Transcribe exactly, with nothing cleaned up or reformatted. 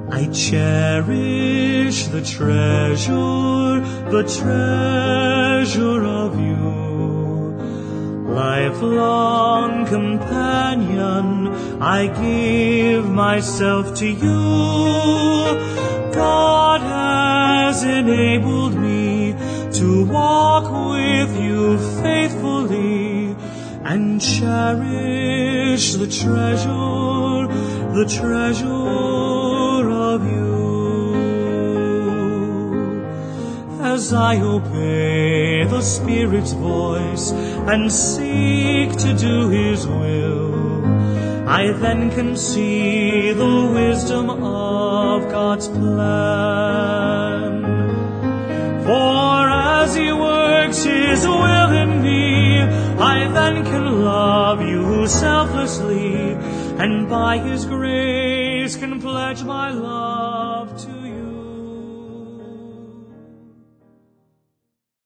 I cherish the treasure, the treasure of you. Lifelong companion, I give myself to you. God has enabled me to walk with you faithfully and cherish the treasure, the treasure of you. As I obey the Spirit's voice and seek to do His will, I then can see the wisdom of God's plan. For as He works His will in me, I then can love you selflessly, and by His grace can pledge my love to you.